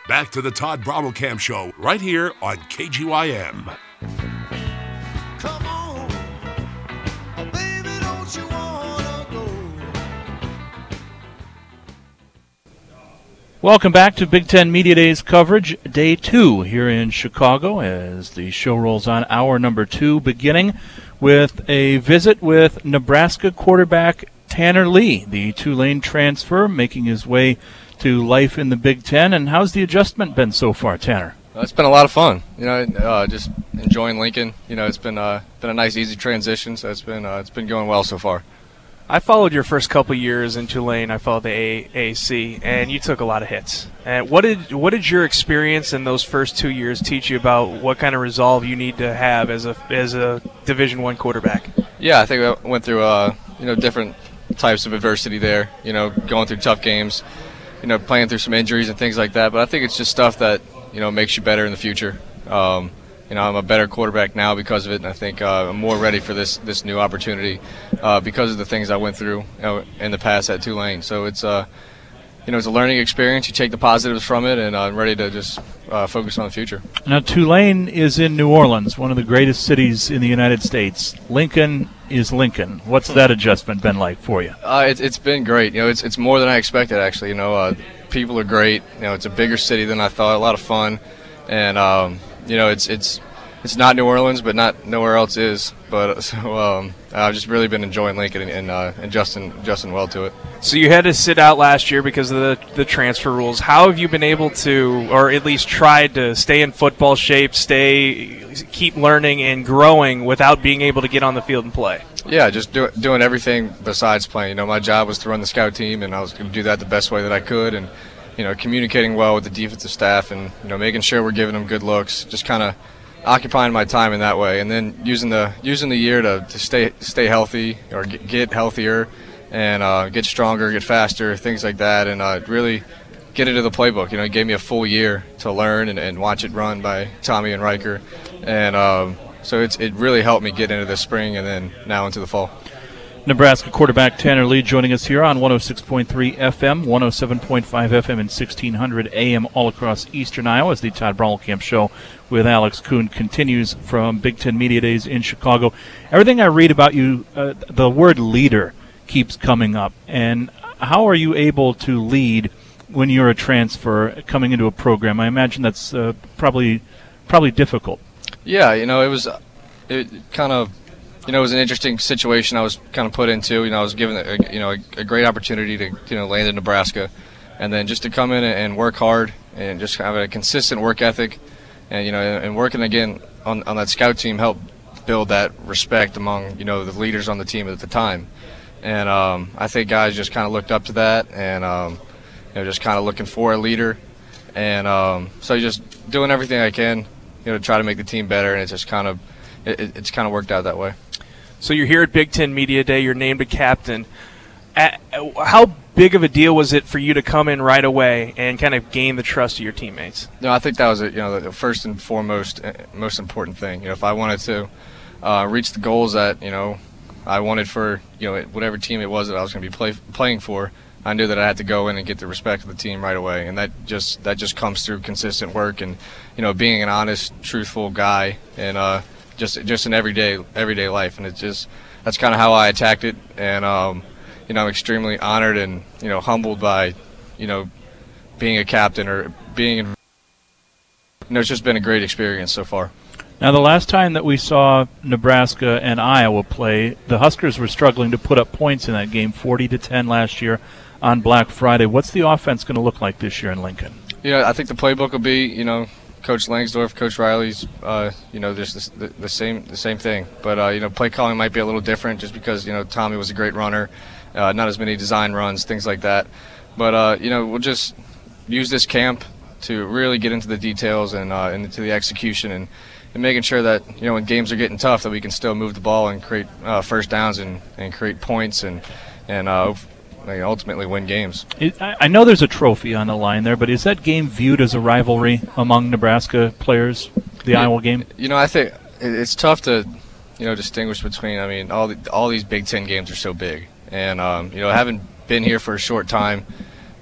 Back to the Todd Brommelkamp Show right here on KGYM. Come on, baby, don't you wanna go? Welcome back to Big Ten Media Days coverage, day 2 here in Chicago as the show rolls on. Hour number 2 beginning with a visit with Nebraska quarterback Tanner Lee, the Tulane transfer, making his way to life in the Big Ten. And how's the adjustment been so far, Tanner? It's been a lot of fun. Just enjoying Lincoln. It's been a nice, easy transition. So it's been going well so far. I followed your first couple years in Tulane. I followed the AAC, and you took a lot of hits. And what did your experience in those first 2 years teach you about what kind of resolve you need to have as a Division I quarterback? Yeah, I think I went through different types of adversity there. Going through tough games. Playing through some injuries and things like that. But I think it's just stuff that, makes you better in the future. I'm a better quarterback now because of it, and I think I'm more ready for this new opportunity because of the things I went through in the past at Tulane. So it's it's a learning experience. You take the positives from it, and I'm ready to just focus on the future. Now, Tulane is in New Orleans, one of the greatest cities in the United States. Lincoln is Lincoln. What's that adjustment been like for you? It's been great. It's more than I expected, actually. People are great. It's a bigger city than I thought. A lot of fun, and it's not New Orleans, but not nowhere else is. But so I've just really been enjoying Lincoln and adjusting well to it. So you had to sit out last year because of the transfer rules. How have you been able to, or at least tried to, stay in football shape, keep learning and growing without being able to get on the field and play? Yeah, just doing everything besides playing. My job was to run the scout team, and I was going to do that the best way that I could, and communicating well with the defensive staff, and making sure we're giving them good looks. Just kind of occupying my time in that way, and then using the year to stay healthy or get healthier, and get stronger, get faster, things like that, and really get into the playbook. It gave me a full year to learn and watch it run by Tommy and Riker, and so it really helped me get into the spring and then now into the fall. Nebraska quarterback Tanner Lee joining us here on 106.3 FM, 107.5 FM, and 1600 AM all across eastern Iowa as the Todd Brommelkamp Show with Alex Kuhn continues from Big Ten Media Days in Chicago. Everything I read about you, the word leader keeps coming up. And how are you able to lead when you're a transfer coming into a program? I imagine that's probably difficult. Yeah, it was an interesting situation I was kind of put into. I was given a great opportunity to land in Nebraska, and then just to come in and work hard and just have a consistent work ethic, and and working again on that scout team helped build that respect among the leaders on the team at the time, and I think guys just kind of looked up to that, and just kind of looking for a leader, and so just doing everything I can to try to make the team better, and it's just kind of it's kind of worked out that way. So you're here at Big Ten Media Day. You're named a captain. How big of a deal was it for you to come in right away and kind of gain the trust of your teammates? No, I think that was the first and foremost, most important thing. If I wanted to reach the goals that I wanted for whatever team it was that I was going to be playing for, I knew that I had to go in and get the respect of the team right away, and that just comes through consistent work and being an honest, truthful guy, and just in everyday life, and that's kind of how I attacked it, and I'm extremely honored and humbled by being a captain or being it's just been a great experience so far. Now, the last time that we saw Nebraska and Iowa play, the Huskers were struggling to put up points in that game, 40-10 last year on Black Friday. What's the offense going to look like this year in Lincoln? I think the playbook will be Coach Langsdorf, Coach Riley's, there's the same thing. But play calling might be a little different just because Tommy was a great runner, not as many design runs, things like that. But we'll just use this camp to really get into the details and into the execution and making sure that when games are getting tough that we can still move the ball and create first downs and create points and ultimately win games. I know there's a trophy on the line there, but is that game viewed as a rivalry among Nebraska players, the Iowa game? I think it's tough to distinguish between. I mean, all these Big Ten games are so big, and having been here for a short time,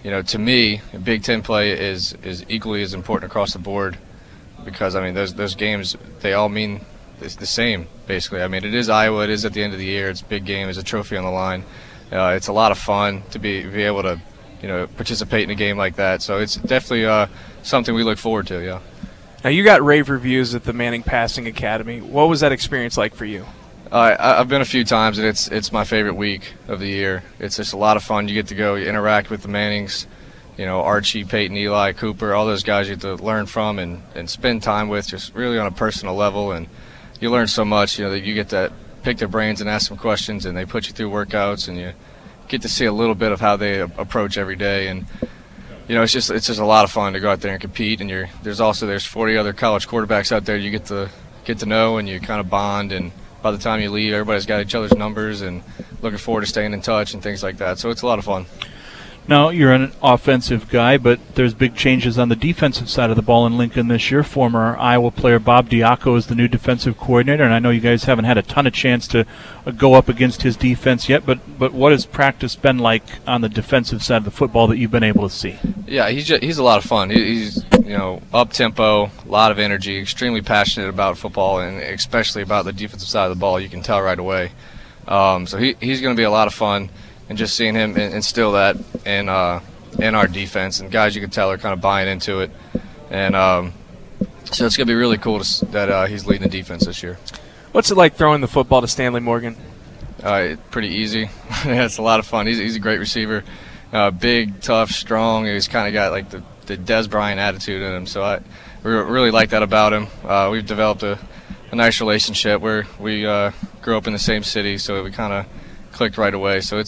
to me, Big Ten play is equally as important across the board because, I mean, those games, they all mean the same, basically. I mean, it is Iowa. It is at the end of the year. It's a big game. There's a trophy on the line. It's a lot of fun to be able to, participate in a game like that. So it's definitely something we look forward to, yeah. Now, you got rave reviews at the Manning Passing Academy. What was that experience like for you? I've been a few times, and it's my favorite week of the year. It's just a lot of fun. You get to go interact with the Mannings, Archie, Peyton, Eli, Cooper, all those guys you get to learn from and spend time with just really on a personal level. And you learn so much, that you get to pick their brains and ask them questions, and they put you through workouts, and you get to see a little bit of how they approach every day. And it's just a lot of fun to go out there and compete. And there's 40 other college quarterbacks out there you get to know, and you kind of bond. And by the time you leave, everybody's got each other's numbers and looking forward to staying in touch and things like that. So it's a lot of fun. Now, you're an offensive guy, but there's big changes on the defensive side of the ball in Lincoln this year. Former Iowa player Bob Diaco is the new defensive coordinator, and I know you guys haven't had a ton of chance to go up against his defense yet, but what has practice been like on the defensive side of the football that you've been able to see? Yeah, he's a lot of fun. He's up-tempo, a lot of energy, extremely passionate about football, and especially about the defensive side of the ball. You can tell right away. So he's going to be a lot of fun. And just seeing him instill that in our defense, and guys you can tell are kind of buying into it, and so it's going to be really cool that he's leading the defense this year. What's it like throwing the football to Stanley Morgan? Pretty easy. Yeah, it's a lot of fun. He's a great receiver, big, tough, strong. He's kind of got like the Des Bryant attitude in him, so I really like that about him. We've developed a nice relationship where we grew up in the same city, so we kind of clicked right away. So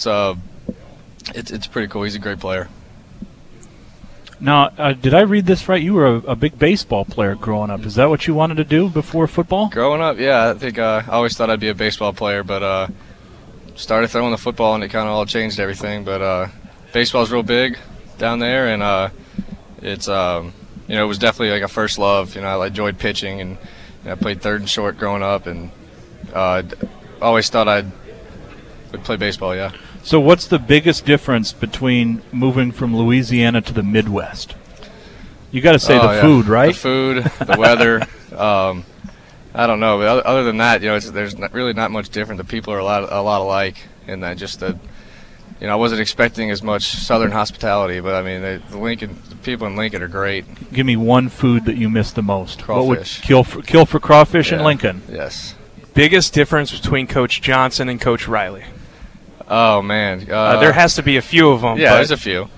it's pretty cool. He's a great player. Now, did I read this right? You were a big baseball player growing up. Is that what you wanted to do before football? Growing up, yeah. I think I always thought I'd be a baseball player, but started throwing the football, and it kind of all changed everything. But baseball's real big down there, and it's it was definitely like a first love. I enjoyed pitching, and I played third and short growing up, and always thought I would play baseball, yeah. So what's the biggest difference between moving from Louisiana to the Midwest? You got to say the food, right? The food, the weather. I don't know, but other than that, there's really not much different. The people are a lot alike, and that just I wasn't expecting as much Southern hospitality, but I mean, the people in Lincoln are great. Give me one food that you miss the most. Crawfish. What would kill for crawfish in Lincoln? Yes. Biggest difference between Coach Johnson and Coach Riley? Oh man, there has to be a few of them. Yeah, there's a few.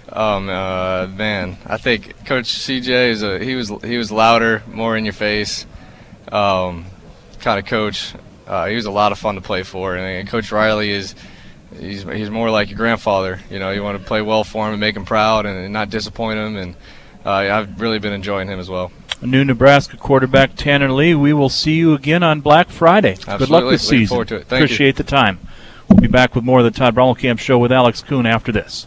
Man, I think Coach CJ he was louder, more in your face, kind of coach. He was a lot of fun to play for, and Coach Riley he's more like your grandfather. You want to play well for him and make him proud and not disappoint him, and I've really been enjoying him as well. A new Nebraska quarterback, Tanner Lee. We will see you again on Black Friday. Absolutely. Good luck this season. Looking forward to it. Thank Appreciate the time. We'll be back with more of the Todd Brommelkamp Show with Alex Kuhn after this.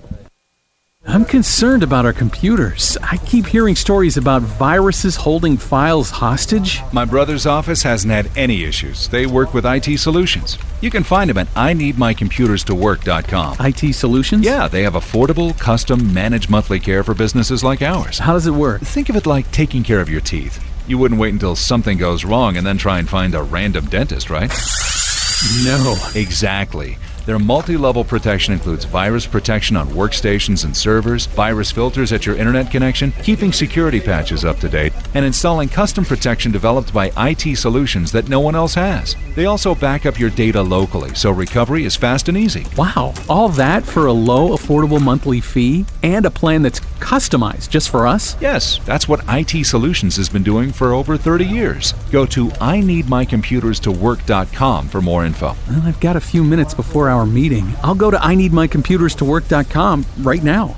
I'm concerned about our computers. I keep hearing stories about viruses holding files hostage. My brother's office hasn't had any issues. They work with IT Solutions. You can find them at IneedMyComputersToWork.com. IT Solutions? Yeah, they have affordable, custom, managed monthly care for businesses like ours. How does it work? Think of it like taking care of your teeth. You wouldn't wait until something goes wrong and then try and find a random dentist, right? No. Exactly. Their multi-level protection includes virus protection on workstations and servers, virus filters at your internet connection, keeping security patches up to date, and installing custom protection developed by IT Solutions that no one else has. They also back up your data locally, so recovery is fast and easy. Wow, all that for a low, affordable monthly fee and a plan that's customized just for us? Yes, that's what IT Solutions has been doing for over 30 years. Go to IneedMyComputersToWork.com for more info. Well, I've got a few minutes before our meeting. I'll go to IneedMyComputersToWork.com right now.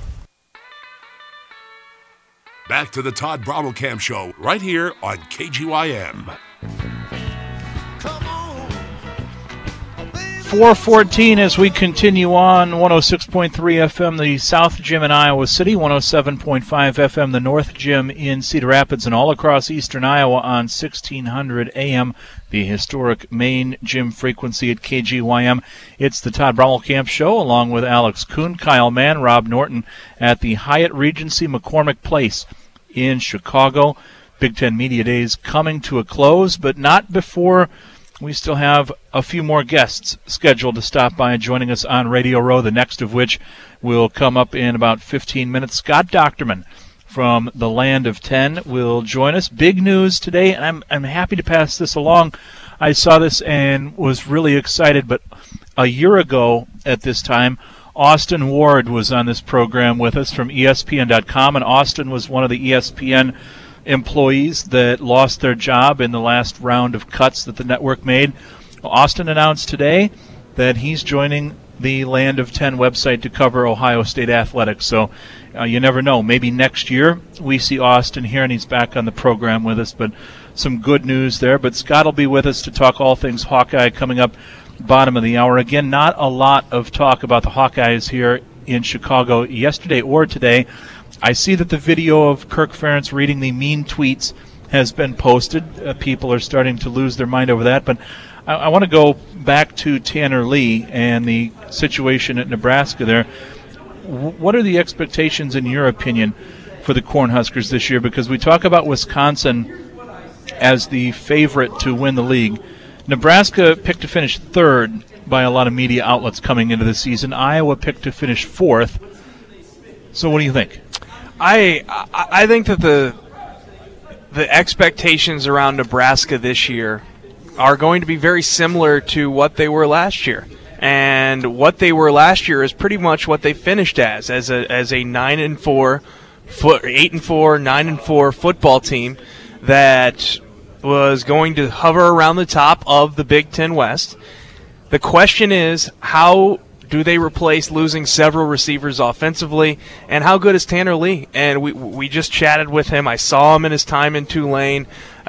Back to the Todd Brommelkamp Show right here on KGYM. 4:14 as we continue on 106.3 FM, the South Gym in Iowa City, 107.5 FM, the North Gym in Cedar Rapids, and all across eastern Iowa on 1600 AM. the historic main gym frequency at KGYM. It's the Todd Brommelkamp Show, along with Alex Kuhn, Kyle Mann, Rob Norton at the Hyatt Regency McCormick Place in Chicago. Big Ten Media Days coming to a close, but not before we still have a few more guests scheduled to stop by joining us on Radio Row, the next of which will come up in about 15 minutes. Scott Docterman from the Land of 10 will join us. Big news today, and I'm happy to pass this along. I saw this and was really excited, but a year ago at this time, Austin Ward was on this program with us from ESPN.com, and Austin was one of the ESPN employees that lost their job in the last round of cuts that the network made. Austin announced today that he's joining the Land of 10 website to cover Ohio State athletics. So you never know. Maybe next year we see Austin here and he's back on the program with us. But some good news there. But Scott will be with us to talk all things Hawkeye coming up bottom of the hour. Again, not a lot of talk about the Hawkeyes here in Chicago yesterday or today. I see that the video of Kirk Ferentz reading the mean tweets has been posted. People are starting to lose their mind over that. But I want to go back to Tanner Lee and the situation at Nebraska there. What are the expectations, in your opinion, for the Cornhuskers this year? Because we talk about Wisconsin as the favorite to win the league. Nebraska picked to finish third by a lot of media outlets coming into the season. Iowa picked to finish fourth. So what do you think? I think that the expectations around Nebraska this year are going to be very similar to what they were last year. And what they were last year is pretty much what they finished as a 9-4, 8-4, 9-4 football team that was going to hover around the top of the Big Ten West. The question is, how do they replace losing several receivers offensively, and how good is Tanner Lee? And we just chatted with him. I saw him in his time in Tulane.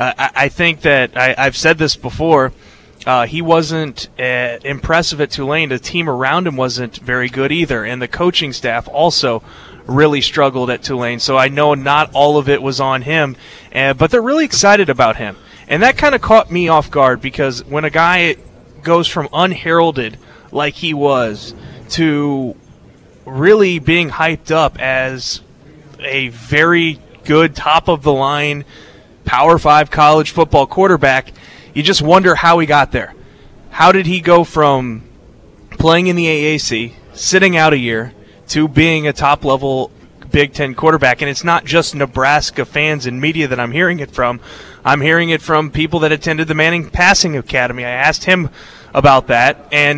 I think that I've said this before. He wasn't impressive at Tulane. The team around him wasn't very good either, and the coaching staff also really struggled at Tulane. So I know not all of it was on him, but they're really excited about him. And that kind of caught me off guard, because when a guy goes from unheralded like he was to really being hyped up as a very good top-of-the-line Power 5 college football quarterback, you just wonder how he got there. How did he go from playing in the AAC, sitting out a year, to being a top-level Big Ten quarterback? And it's not just Nebraska fans and media that I'm hearing it from. I'm hearing it from people that attended the Manning Passing Academy. I asked him about that, and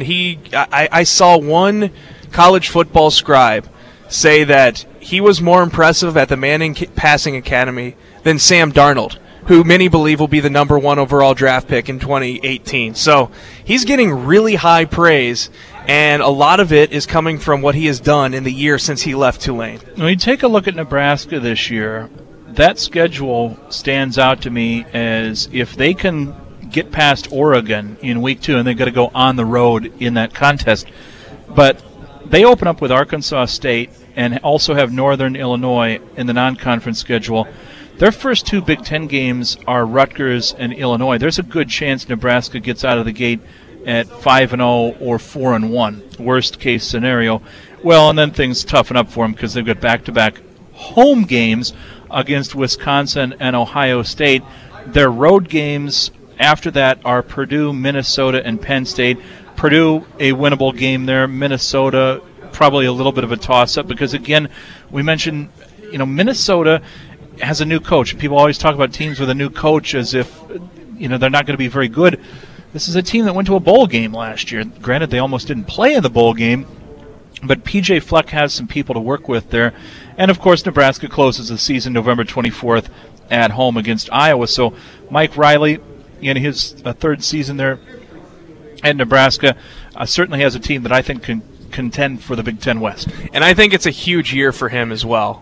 I saw one college football scribe say that he was more impressive at the Manning Passing Academy than Sam Darnold, who many believe will be the number 1 overall draft pick in 2018. So he's getting really high praise, and a lot of it is coming from what he has done in the year since he left Tulane. When you take a look at Nebraska this year, that schedule stands out to me as if they can get past Oregon in week 2, and they've got to go on the road in that contest. But they open up with Arkansas State and also have Northern Illinois in the non-conference schedule. Their first 2 Big Ten games are Rutgers and Illinois. There's a good chance Nebraska gets out of the gate at 5-0 or 4-1, worst case scenario. Well, and then things toughen up for them because they've got back-to-back home games against Wisconsin and Ohio State. Their road games after that are Purdue, Minnesota, and Penn State. Purdue, a winnable game there. Minnesota, probably a little bit of a toss-up because, again, we mentioned, Minnesota has a new coach. People always talk about teams with a new coach as if, they're not going to be very good. This is a team that went to a bowl game last year. Granted, they almost didn't play in the bowl game, but P.J. Fleck has some people to work with there. And, of course, Nebraska closes the season November 24th at home against Iowa. So Mike Riley, in his third season there at Nebraska, certainly has a team that I think can contend for the Big Ten West. And I think it's a huge year for him as well.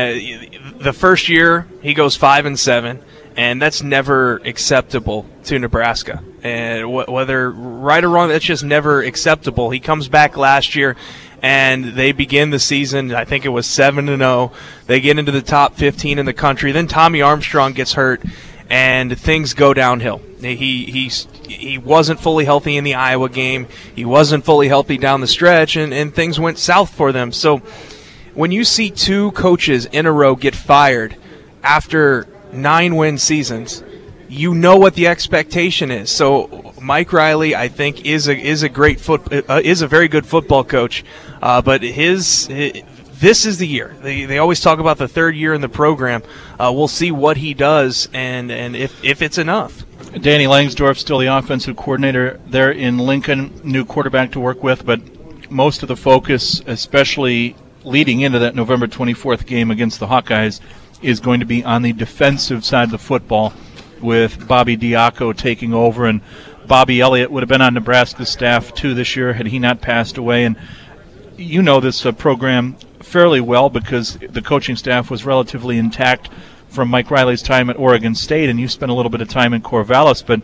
The first year, he goes 5-7, and that's never acceptable to Nebraska. And whether right or wrong, that's just never acceptable. He comes back last year, and they begin the season, I think it was 7-0. They get into the top 15 in the country. Then Tommy Armstrong gets hurt, and things go downhill. He wasn't fully healthy in the Iowa game. He wasn't fully healthy down the stretch, and things went south for them. So when you see two coaches in a row get fired after 9-win seasons, you know what the expectation is. So Mike Riley, I think, is a very good football coach, but this is the year. They always talk about the third year in the program. We'll see what he does and if it's enough. Danny Langsdorf, still the offensive coordinator there in Lincoln, new quarterback to work with, but most of the focus, especially leading into that November 24th game against the Hawkeyes, is going to be on the defensive side of the football with Bobby Diaco taking over. And Bobby Elliott would have been on Nebraska's staff too this year had he not passed away. And you know this program fairly well because the coaching staff was relatively intact from Mike Riley's time at Oregon State, and you spent a little bit of time in Corvallis, but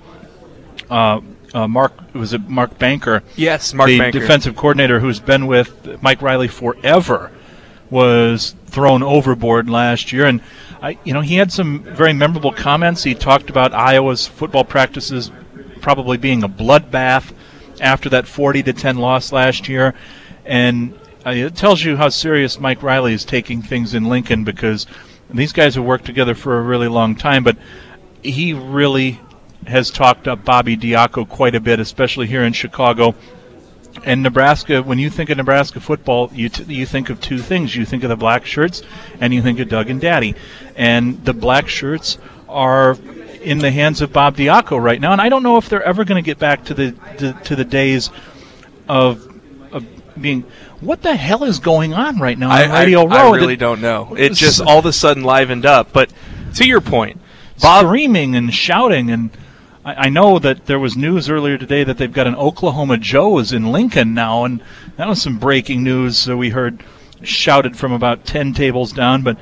Mark Banker? Yes, Mark Banker. The defensive coordinator who's been with Mike Riley forever was thrown overboard last year, and he had some very memorable comments. He talked about Iowa's football practices probably being a bloodbath after that 40-10 loss last year, and it tells you how serious Mike Riley is taking things in Lincoln, because these guys have worked together for a really long time, but he really has talked up Bobby Diaco quite a bit, especially here in Chicago. And Nebraska, when you think of Nebraska football, you think of two things. You think of the black shirts, and you think of Doug and Daddy. And the black shirts are in the hands of Bob Diaco right now, and I don't know if they're ever going to get back to the days of being. What the hell is going on right now on Radio Row? I really don't know. It just all of a sudden livened up. But to your point, Bob screaming and shouting, and I know that there was news earlier today that they've got an Oklahoma Joe's in Lincoln now, and that was some breaking news we heard shouted from about 10 tables down. But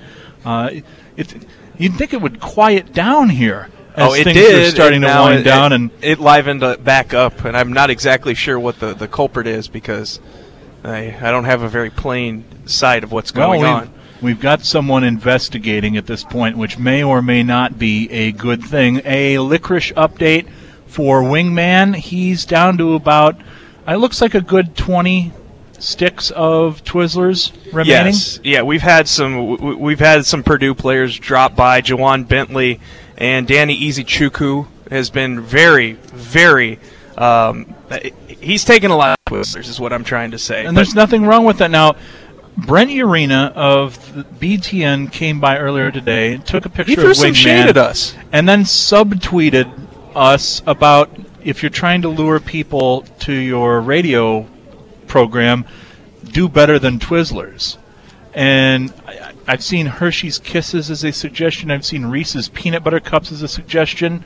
you'd think it would quiet down here as it things did, are starting to wind down. And it livened back up, and I'm not exactly sure what the culprit is, because I don't have a very plain sight of what's going on. We've got someone investigating at this point, which may or may not be a good thing. A licorice update for Wingman. He's down to about, it looks like a good 20 sticks of Twizzlers remaining. Yes, yeah, we've had some Purdue players drop by. Jawan Bentley and Danny Izuchukwu has been very, very. He's taken a lot of Twizzlers, is what I'm trying to say. And there's nothing wrong with that. Now, Brent Urena of the BTN came by earlier today, took a picture of Wingman, some shade at us, and then subtweeted us about if you're trying to lure people to your radio program, do better than Twizzlers. And I've seen Hershey's Kisses as a suggestion. I've seen Reese's Peanut Butter Cups as a suggestion.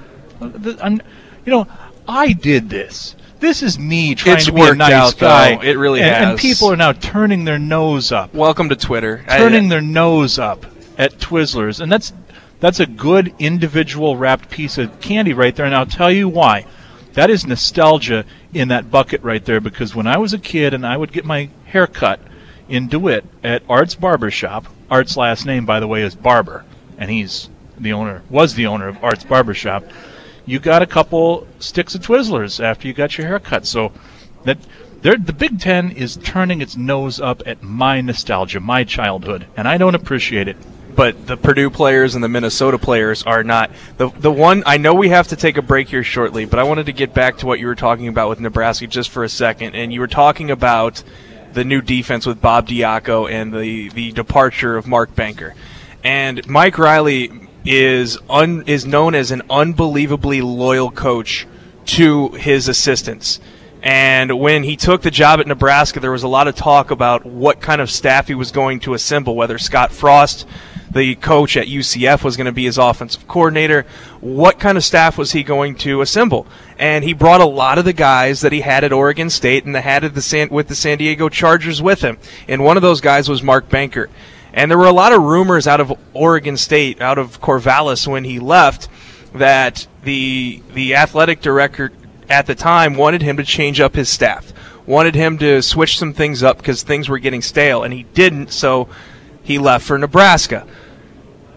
I did this. This is me trying to be a nice guy. It really has. And people are now turning their nose up. Welcome to Twitter. Turning their nose up at Twizzlers. And that's a good individual wrapped piece of candy right there. And I'll tell you why. That is nostalgia in that bucket right there, because when I was a kid and I would get my hair cut in DeWitt at Art's Barbershop, Art's last name, by the way, is Barber, and was the owner of Art's Barbershop, you got a couple sticks of Twizzlers after you got your hair cut. So the Big Ten is turning its nose up at my nostalgia, my childhood, and I don't appreciate it. But the Purdue players and the Minnesota players are not. The one, I know we have to take a break here shortly, but I wanted to get back to what you were talking about with Nebraska just for a second. And you were talking about the new defense with Bob Diaco and the departure of Mark Banker. And Mike Riley is known as an unbelievably loyal coach to his assistants. And when he took the job at Nebraska, there was a lot of talk about what kind of staff he was going to assemble, whether Scott Frost, the coach at UCF, was going to be his offensive coordinator. What kind of staff was he going to assemble? And he brought a lot of the guys that he had at Oregon State and had with the San Diego Chargers with him. And one of those guys was Mark Banker. And there were a lot of rumors out of Oregon State, out of Corvallis when he left, that the athletic director at the time wanted him to change up his staff, wanted him to switch some things up because things were getting stale, and he didn't, so he left for Nebraska.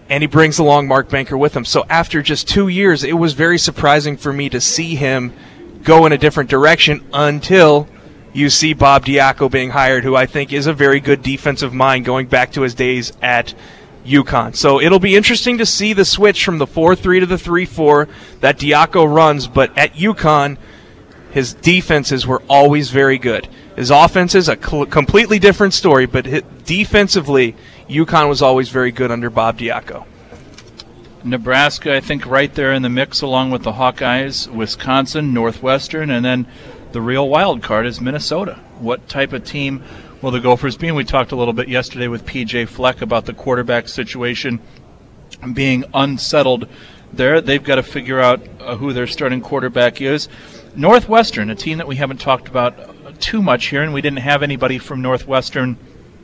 and he brings along Mark Banker with him. So after just 2 years, it was very surprising for me to see him go in a different direction until you see Bob Diaco being hired, who I think is a very good defensive mind going back to his days at UConn. So it'll be interesting to see the switch from the 4-3 to the 3-4 that Diaco runs, but at UConn, his defenses were always very good. His offense is a completely different story, but defensively, UConn was always very good under Bob Diaco. Nebraska, I think, right there in the mix along with the Hawkeyes, Wisconsin, Northwestern, and then the real wild card is Minnesota. What type of team will the Gophers be? And we talked a little bit yesterday with P.J. Fleck about the quarterback situation being unsettled there. They've got to figure out who their starting quarterback is. Northwestern, a team that we haven't talked about too much here, and we didn't have anybody from Northwestern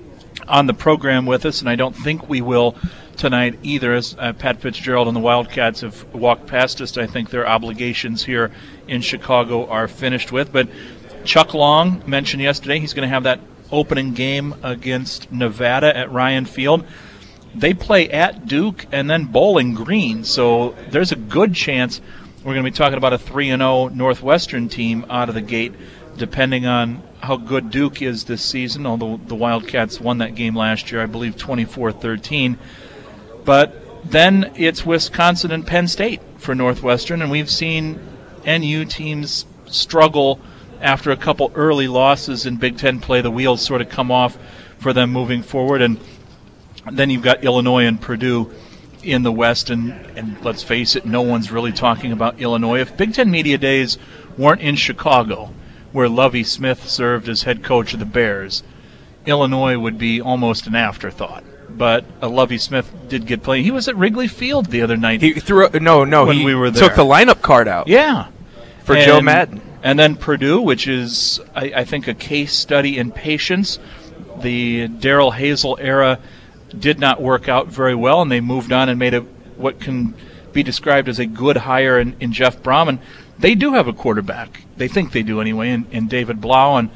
on the program with us, and I don't think we will tonight either, as Pat Fitzgerald and the Wildcats have walked past us. I think their obligations here in Chicago are finished with. But Chuck Long mentioned yesterday he's going to have that opening game against Nevada at Ryan Field. They play at Duke and then Bowling Green, so there's a good chance we're going to be talking about a 3-0 Northwestern team out of the gate, depending on how good Duke is this season, although the Wildcats won that game last year, I believe 24-13. But then it's Wisconsin and Penn State for Northwestern, and we've seen NU teams struggle after a couple early losses in Big Ten play. The wheels sort of come off for them moving forward, and then you've got Illinois and Purdue in the West, and let's face it, no one's really talking about Illinois. If Big Ten Media Days weren't in Chicago, where Lovie Smith served as head coach of the Bears, Illinois would be almost an afterthought. But Lovie Smith did get played. He was at Wrigley Field the other night. He threw when we were there. Took the lineup card out. Yeah, for Joe Madden. And then Purdue, which is I think a case study in patience. The Darrell Hazel era did not work out very well, and they moved on and made what can be described as a good hire in Jeff Brom. And they do have a quarterback. They think they do anyway, in David Blau. And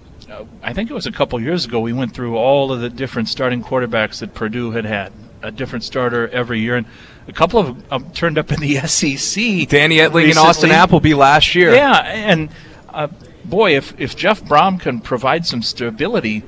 I think it was a couple years ago we went through all of the different starting quarterbacks that Purdue had, a different starter every year. And a couple of them turned up in the SEC. Danny Etling recently. and Austin Appleby last year. Yeah, and boy, if Jeff Brom can provide some stability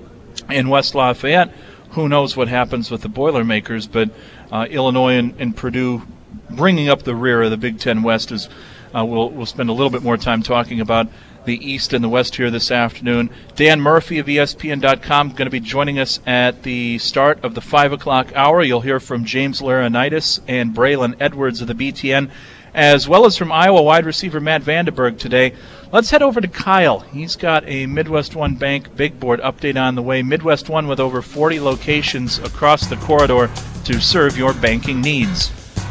in West Lafayette, who knows what happens with the Boilermakers. But Illinois and Purdue bringing up the rear of the Big Ten West is we'll spend a little bit more time talking about the East and the West here this afternoon. Dan Murphy of ESPN.com going to be joining us at the start of the 5 o'clock hour. You'll hear from James Laurinaitis and Braylon Edwards of the BTN, as well as from Iowa wide receiver Matt Vandenberg today. Let's head over to Kyle. He's got a Midwest One Bank Big Board update on the way. Midwest One with over 40 locations across the corridor to serve your banking needs.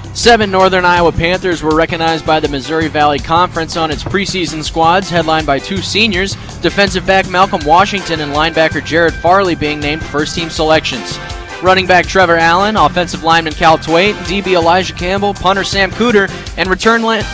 7 Northern Iowa Panthers were recognized by the Missouri Valley Conference on its preseason squads, headlined by 2 seniors, defensive back Malcolm Washington and linebacker Jared Farley being named first-team selections. Running back Trevor Allen, offensive lineman Cal Twait, DB Elijah Campbell, punter Sam Cooter, and return man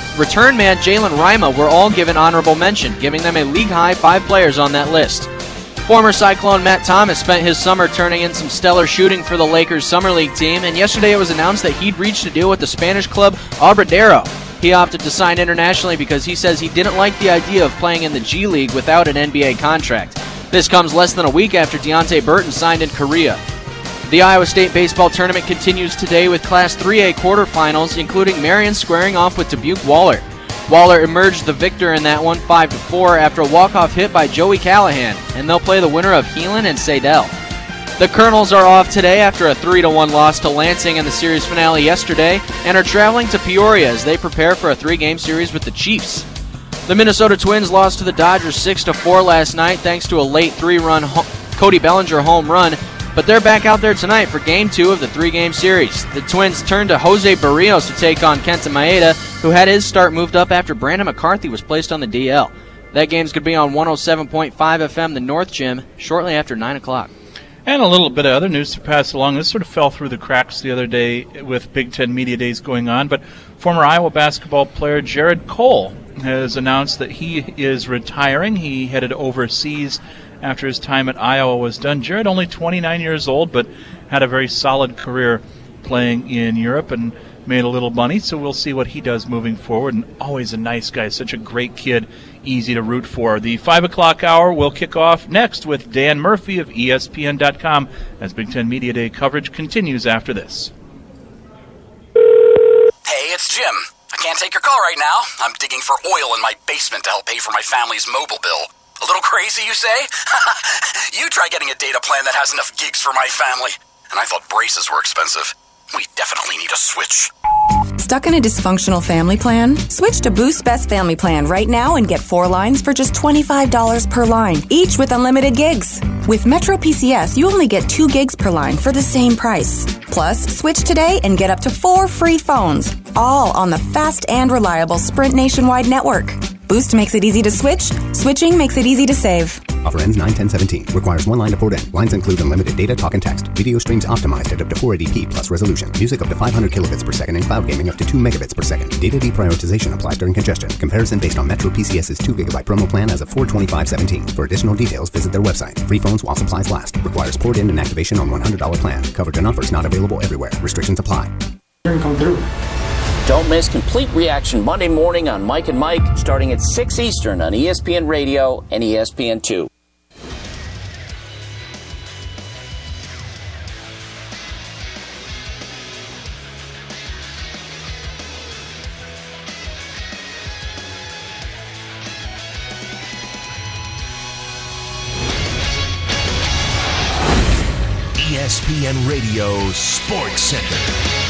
Jalen Rima were all given honorable mention, giving them a league-high 5 players on that list. Former Cyclone Matt Thomas spent his summer turning in some stellar shooting for the Lakers Summer League team, and yesterday it was announced that he'd reached a deal with the Spanish club Obradero. He opted to sign internationally because he says he didn't like the idea of playing in the G League without an NBA contract. This comes less than a week after Deontay Burton signed in Korea. The Iowa State baseball tournament continues today with Class 3A quarterfinals, including Marion squaring off with Dubuque Wahlert. Wahlert emerged the victor in that one 5-4 after a walk-off hit by Joey Callahan, and they'll play the winner of Heelan and Seidel. The Colonels are off today after a 3-1 loss to Lansing in the series finale yesterday, and are traveling to Peoria as they prepare for a 3-game series with the Chiefs. The Minnesota Twins lost to the Dodgers 6-4 last night thanks to a late 3-run Cody Bellinger home run, but they're back out there tonight for Game 2 of the 3-game series. The Twins turn to Jose Barrios to take on Kenta Maeda, who had his start moved up after Brandon McCarthy was placed on the DL. That game's going to be on 107.5 FM, the North Gym, shortly after 9 o'clock. And a little bit of other news to pass along. This sort of fell through the cracks the other day with Big Ten Media Days going on, but former Iowa basketball player Jared Cole has announced that he is retiring. He headed overseas after his time at Iowa was done. Jared, only 29 years old, but had a very solid career playing in Europe and made a little money, so we'll see what he does moving forward. And always a nice guy, such a great kid, easy to root for. The 5 o'clock hour will kick off next with Dan Murphy of ESPN.com as Big Ten Media Day coverage continues after this. Hey, it's Jim. I can't take your call right now. I'm digging for oil in my basement to help pay for my family's mobile bill. A little crazy, you say? You try getting a data plan that has enough gigs for my family. And I thought braces were expensive. We definitely need a switch. Stuck in a dysfunctional family plan? Switch to Boost Best Family Plan right now and get 4 lines for just $25 per line, each with unlimited gigs. With Metro PCS, you only get 2 gigs per line for the same price. Plus, switch today and get up to 4 free phones, all on the fast and reliable Sprint nationwide network. Boost makes it easy to switch. Switching makes it easy to save. Offer ends 9/10/17. Requires 1 line to port in. Lines include unlimited data, talk, and text. Video streams optimized at up to 480p plus resolution. Music up to 500 kilobits per second and cloud gaming up to 2 megabits per second. Data deprioritization applies during congestion. Comparison based on Metro PCS's 2 gigabyte promo plan as of 4/25/17. For additional details, visit their website. Free phones while supplies last. Requires port in and activation on $100 plan. Coverage and offers not available everywhere. Restrictions apply. Come through. Don't miss Complete Reaction Monday morning on Mike and Mike, starting at 6 Eastern on ESPN Radio and ESPN2. ESPN Radio Sports Center.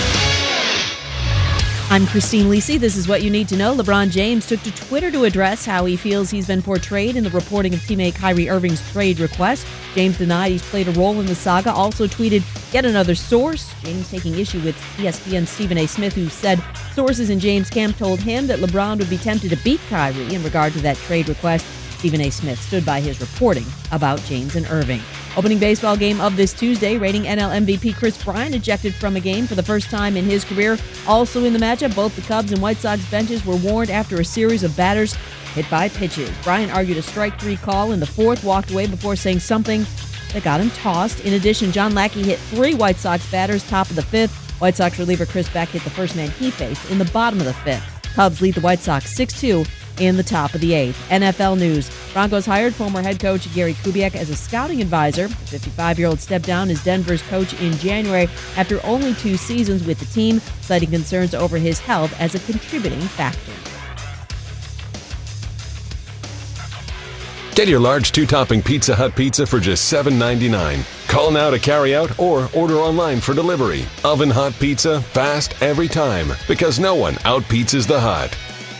I'm Christine Lisi. This is what you need to know. LeBron James took to Twitter to address how he feels he's been portrayed in the reporting of teammate Kyrie Irving's trade request. James denied he's played a role in the saga, also tweeted, "Yet another source." James taking issue with ESPN's Stephen A. Smith, who said sources in James' camp told him that LeBron would be tempted to beat Kyrie in regard to that trade request. Stephen A. Smith stood by his reporting about James and Irving. Opening baseball game of this Tuesday, reigning NL MVP Chris Bryant ejected from a game for the first time in his career. Also in the matchup, both the Cubs and White Sox benches were warned after a series of batters hit by pitches. Bryant argued a strike 3 call in the 4th, walked away before saying something that got him tossed. In addition, John Lackey hit 3 White Sox batters top of the 5th. White Sox reliever Chris Beck hit the first man he faced in the bottom of the 5th. Cubs lead the White Sox 6-2 in the top of the 8th. NFL news. Broncos hired former head coach Gary Kubiak as a scouting advisor. The 55-year-old stepped down as Denver's coach in January after only 2 seasons with the team, citing concerns over his health as a contributing factor. Get your large 2-topping Pizza Hut pizza for just $7.99. Call now to carry out or order online for delivery. Oven hot pizza, fast every time, because no one out-pizzas the Hut.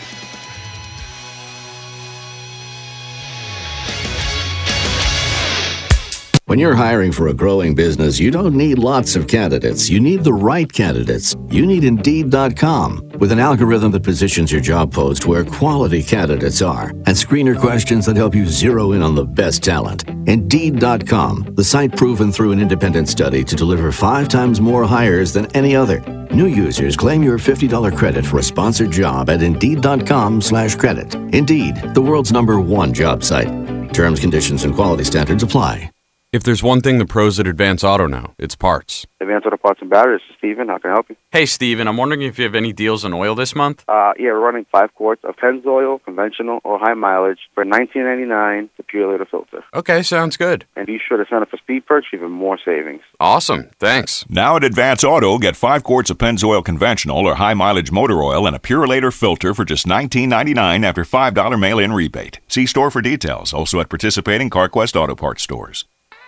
When you're hiring for a growing business, you don't need lots of candidates. You need the right candidates. You need Indeed.com. With an algorithm that positions your job post where quality candidates are and screener questions that help you zero in on the best talent. Indeed.com, the site proven through an independent study to deliver 5 times more hires than any other. New users claim your $50 credit for a sponsored job at Indeed.com/credit. Indeed, the world's #1 job site. Terms, conditions, and quality standards apply. If there's one thing the pros at Advance Auto know, it's parts. Advance Auto Parts and Batteries. This is Steven. How can I help you? Hey, Steven, I'm wondering if you have any deals on oil this month? Yeah, we're running 5 quarts of Pennzoil, conventional or high mileage for $19.99, the pure liter filter. Okay, sounds good. And be sure to sign up for Speed Perks for even more savings. Awesome, thanks. Now at Advance Auto, get 5 quarts of Pennzoil conventional or high mileage motor oil and a pure liter filter for just $19.99 after $5 mail-in rebate. See store for details, also at participating CarQuest Auto Parts stores.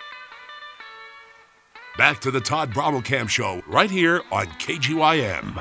Back to the Todd Brommelkamp Show, right here on KGYM.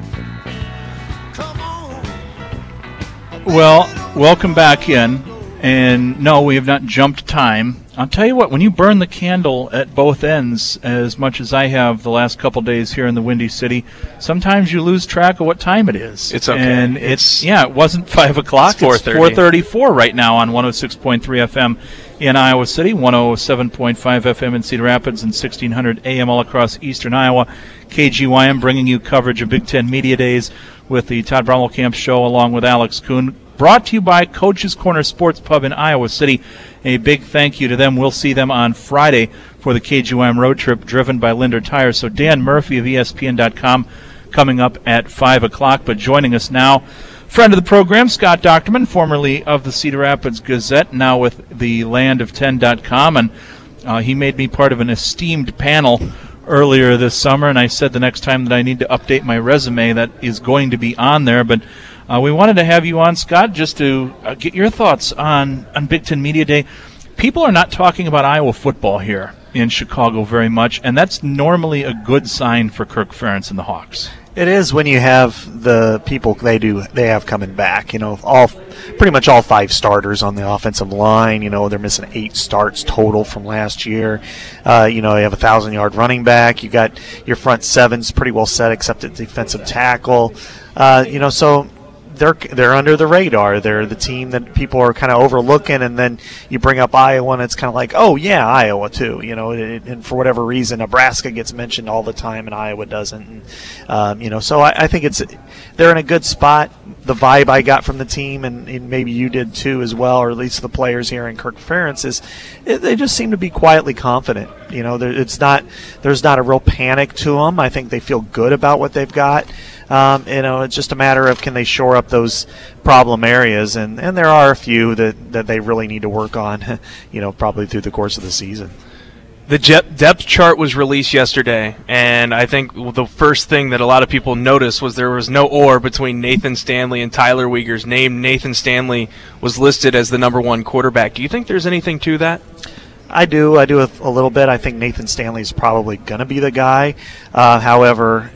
Well, welcome back in. And no, we have not jumped time. I'll tell you what, when you burn the candle at both ends, as much as I have the last couple days here in the Windy City, sometimes you lose track of what time it is. It's okay. And it wasn't 5 o'clock. It's 4:30. It's 4:34 right now on 106.3 FM in Iowa City, 107.5 FM in Cedar Rapids, and 1600 AM all across eastern Iowa. KGYM bringing you coverage of Big Ten Media Days with the Todd Brommelkamp Show along with Alex Kuhn. brought to you by Coach's Corner Sports Pub in Iowa City. A big thank you to them. We'll see them on Friday for the KGYM road trip driven by Linder Tire. So Dan Murphy of ESPN.com coming up at 5 o'clock. But joining us now, friend of the program, Scott Docterman, formerly of the Cedar Rapids Gazette, now with the landoften.com. And he made me part of an esteemed panel earlier this summer, and I said the next time that I need to update my resume, that is going to be on there. But we wanted to have you on, Scott, just to get your thoughts on Big Ten Media Day. People are not talking about Iowa football here in Chicago very much, and that's normally a good sign for Kirk Ferentz and the Hawks. It is when you have the people they have coming back. Pretty much all 5 starters on the offensive line. They're missing 8 starts total from last year. You have a 1,000-yard running back. You got your front 7's pretty well set except at defensive tackle. So they're under the radar. They're the team that people are kind of overlooking, and then you bring up Iowa, and it's kind of like, oh yeah, Iowa too. And for whatever reason, Nebraska gets mentioned all the time, and Iowa doesn't. And, so I think they're in a good spot. The vibe I got from the team, and maybe you did too as well, or at least the players here in Kirk Ferentz, is they just seem to be quietly confident. There's not a real panic to them. I think they feel good about what they've got. It's just a matter of can they shore up those problem areas, and there are a few that they really need to work on, probably through the course of the season. The depth chart was released yesterday, and I think the first thing that a lot of people noticed was there was no or between Nathan Stanley and Tyler Wiegers. Named Nathan Stanley was listed as the number 1 quarterback. Do you think there's anything to that? I do a little bit. I think Nathan Stanley is probably going to be the guy. However,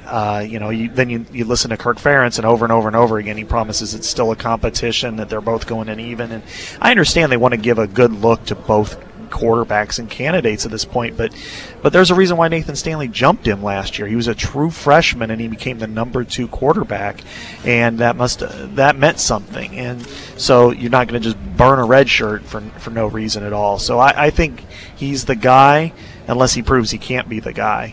you listen to Kirk Ferentz, and over again he promises it's still a competition, that they're both going in even. And I understand they want to give a good look to both quarterbacks and candidates at this point, but there's a reason why Nathan Stanley jumped him last year. He was a true freshman, and he became the number 2 quarterback, and that meant something. And so you're not going to just burn a red shirt for no reason at all. So I think he's the guy, unless he proves he can't be the guy.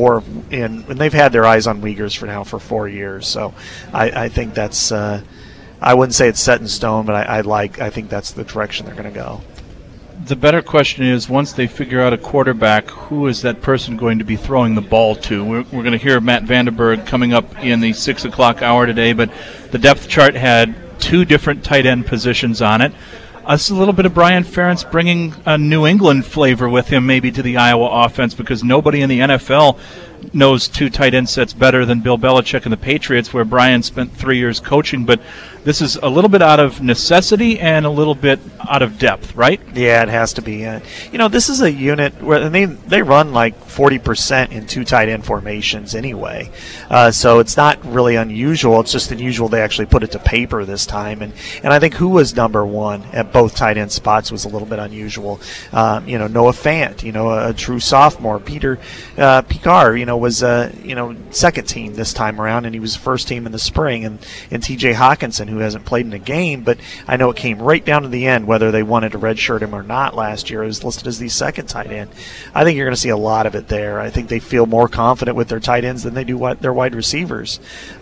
And they've had their eyes on Wiegers for 4 years. So I think that's I wouldn't say it's set in stone, but I think that's the direction they're going to go. The better question is, once they figure out a quarterback, who is that person going to be throwing the ball to? We're going to hear Matt Vandenberg coming up in the 6 o'clock hour today, but the depth chart had 2 different tight end positions on it. This is a little bit of Brian Ferentz bringing a New England flavor with him maybe to the Iowa offense, because nobody in the NFL knows 2 tight end sets better than Bill Belichick and the Patriots, where Brian spent 3 years coaching. But this is a little bit out of necessity and a little bit out of depth, right? Yeah, it has to be. This is a unit where they run like 40% in 2 tight end formations anyway. So it's not really unusual. It's just unusual they actually put it to paper this time. And I think who was number 1 at both tight end spots was a little bit unusual. Noah Fant, a true sophomore. Peter Picard, was second team this time around, and he was first team in the spring. And T.J. Hawkinson, who hasn't played in a game, but I know it came right down to the end whether they wanted to redshirt him or not last year. It was listed as the second tight end. I think you're going to see a lot of it there. I think they feel more confident with their tight ends than they do their wide receivers.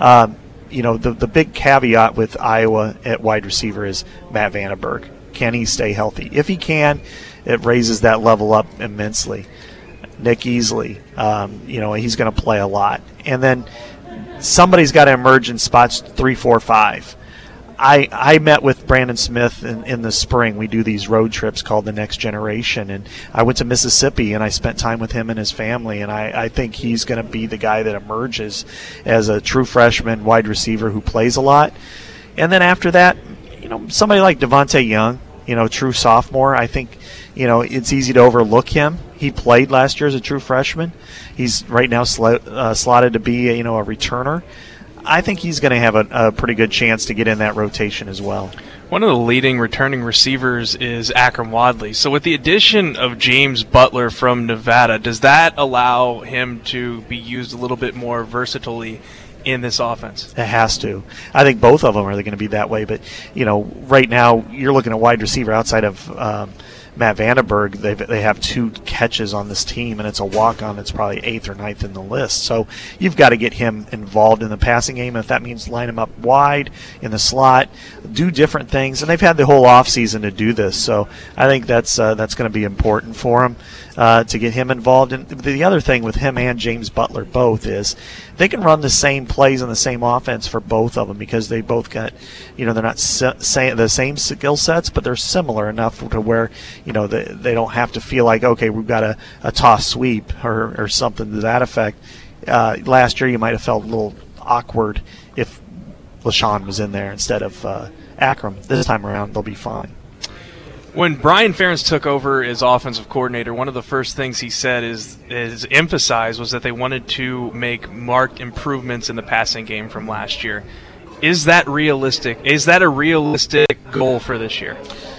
The big caveat with Iowa at wide receiver is Matt Vandenberg. Can he stay healthy? If he can, it raises that level up immensely. Nick Easley, he's going to play a lot. And then somebody's got to emerge in spots 3, 4, 5. I met with Brandon Smith in the spring. We do these road trips called The Next Generation, and I went to Mississippi, and I spent time with him and his family, and I think he's going to be the guy that emerges as a true freshman wide receiver who plays a lot. And then after that, somebody like Devontae Young, true sophomore, I think, it's easy to overlook him. He played last year as a true freshman. He's right now slotted to be a returner. I think he's going to have a pretty good chance to get in that rotation as well. One of the leading returning receivers is Akram Wadley. So with the addition of James Butler from Nevada, does that allow him to be used a little bit more versatilely in this offense? It has to. I think both of them are going to be that way. But, right now you're looking at wide receiver outside of Matt Vandenberg, they have 2 catches on this team, and it's a walk-on that's probably 8th or 9th in the list. So you've got to get him involved in the passing game. If that means line him up wide in the slot, do different things. And they've had the whole offseason to do this. So I think that's going to be important for him to get him involved. And the other thing with him and James Butler both is they can run the same plays and the same offense for both of them because they both got, they're not the same skill sets, but they're similar enough to where, they don't have to feel like, okay, we've got a toss sweep or something to that effect. Last year you might have felt a little awkward if LaShawn was in there instead of Akram. This time around they'll be fine. When Brian Ferentz took over as offensive coordinator, one of the first things he said is emphasized was that they wanted to make marked improvements in the passing game from last year. Is that realistic? Is that a realistic goal for this year?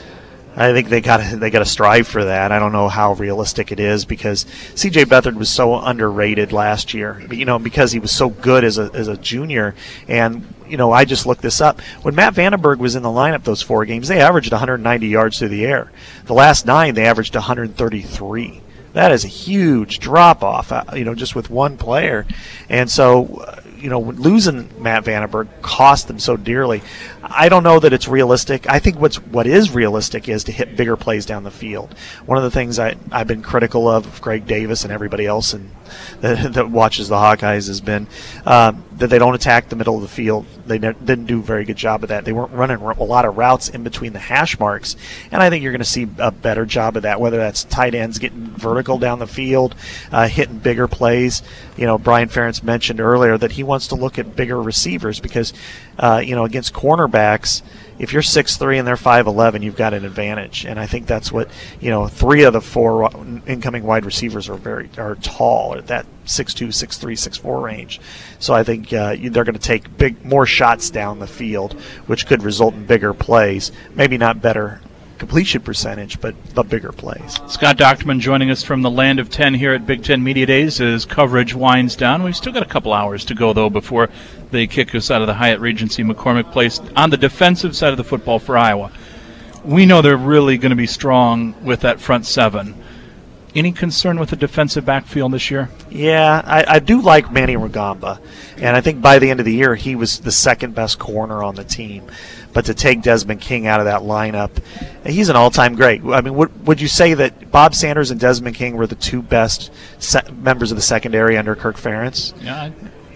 I think they got to strive for that. I don't know how realistic it is because C.J. Beathard was so underrated last year. Because he was so good as a junior. And I just looked this up. When Matt Vandenberg was in the lineup those 4 games, they averaged 190 yards through the air. The last 9, they averaged 133. That is a huge drop off. Just with one player, and so. Losing Matt Vandenberg cost them so dearly. I don't know that it's realistic. I think what is realistic is to hit bigger plays down the field. One of the things I've been critical of Greg Davis and everybody else that watches the Hawkeyes has been that they don't attack the middle of the field. They didn't do a very good job of that. They weren't running a lot of routes in between the hash marks, and I think you're going to see a better job of that, whether that's tight ends getting vertical down the field, hitting bigger plays. Brian Ferentz mentioned earlier that he wants to look at bigger receivers because, against cornerbacks, if you're 6'3" and they're 5'11", you've got an advantage. And I think that's what 3 of the 4 incoming wide receivers are tall, at that 6'2", 6'3", 6'4" range. So I think they're going to take more shots down the field, which could result in bigger plays. Maybe not better completion percentage, but the bigger plays. Scott Docterman joining us from the Land of 10 here at Big Ten Media Days as coverage winds down. We've still got a couple hours to go, though, before they kick us out of the Hyatt Regency McCormick Place. On the defensive side of the football for Iowa, we know they're really going to be strong with that front 7. Any concern with the defensive backfield this year? Yeah, I do like Manny Rugamba, and I think by the end of the year he was the second best corner on the team. But to take Desmond King out of that lineup, he's an all-time great. I mean, would you say that Bob Sanders and Desmond King were the 2 best members of the secondary under Kirk Ferentz? Yeah,